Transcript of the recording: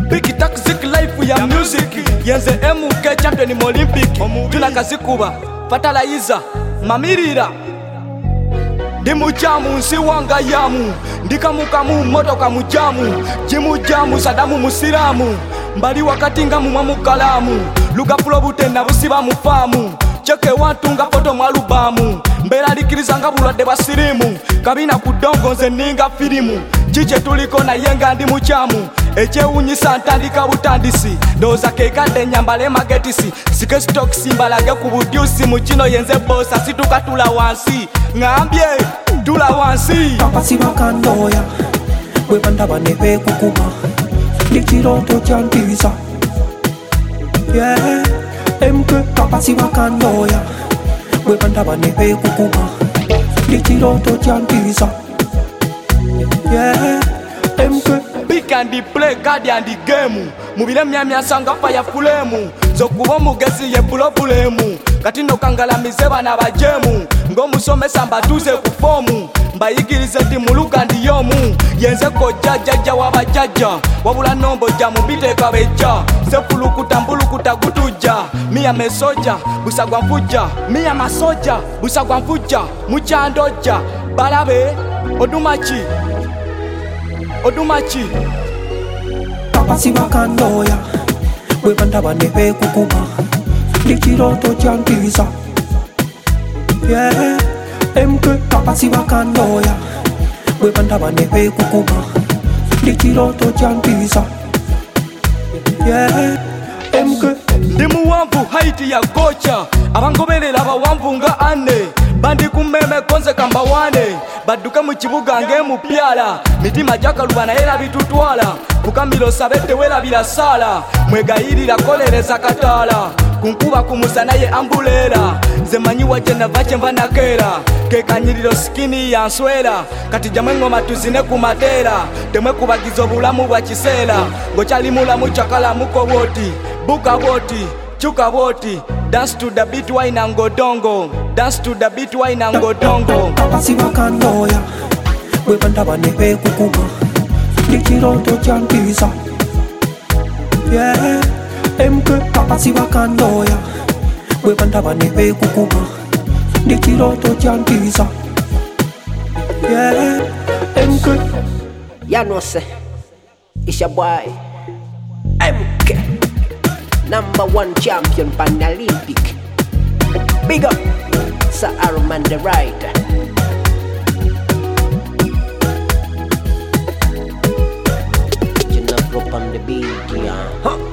Big toxic life ya music. Yenze MK champion mu Olympic. Tunakazikuba fatalayiza mamirira. Ndi mujamu nsi wanga yamu. Ndikamukamu motoka mujamu. Jimu jamu Sadamu musiramu. Mbali wakati nga mumwa mukalamu. Luga flow butenda busiba mufamu. Cheke watu nga foto mwalubamu. Mbera likiriza nga bulwadde basirimu. Kabina kudongo nze ninga filimu. Chiche tuliko na yenga ndi muchamu. Echewunyisa ntandika butandisi. Doza kekadde nyambale magetisi. Sike stock simbalage ku budyusi. Mukino yenze bossa situka tula wansi. Ngambye tula wansi. Kapasi bakandoya bwebanda bane bekukuma ndikiroto kyantiisa yeah. MK kapasi bakandoya bwebanda bane bekukuma ndikiroto kyantiisa yeah. MK Big and the play card and the game. Mubile myamya sanga fire flame. Zokuba omugezi ye bulobulemu. Kati nokangalamize bana bajemu. Ng'omusomesa mbatuze ku fomu. Mbayigirize ndi muluga ndiyomu. Yenze kojja wabajjajja. Wabula nombo jja mubiteeka bejja. Sefulukuta mbulukuta gutujja. Miya mesoja busagwa nfujja. Miya masoja busagwa nfujja. Mukyandojja balabe odumachi. Odumachi kapasi bakandoya bwebanda bane bekukuma ndikiroto kyantiisa yeah. MK kapasi bakandoya bwebanda bane bekukuma ndikiroto kyantiisa yeah. MK ndi muwanvu haiti ya gocha. Abangoberera bawanvu nga ane. Bandi kumeme konze kambawane. Badduke mu kibuga ng'emupyala. Mitima gyakaluba naye labitutwala. Kukamiro sabete welabira sala. Mwegayirira kolereza kataala. Kunkuba kumusa naye ambulera. Nze manyiwa gye nava kye nva nakeera. Kekanyiriro sikini ya nswera. Kati jamwe ngoma tuzine ku mateera. Temwe kubagiza obulamu bwa kiseera. Ngokyali mulamu kyakalamuko bwoti. Buka bwoti, chuka bwoti. Dance to the beat wine and go dongo. Dance to the beat wine and go dongo. kapasi bakandoya bwebanda bane bekukuma ndikiroto kyantiisa yeah. MK kapasi bakandoya bwebanda bane bekukuma ndikiroto kyantiisa yeah. MK Ya know say it's your boy MK, #1 champion pan Olympic. Big up Sir Arman the Rider. You know, drop on the beat, yeah. Huh.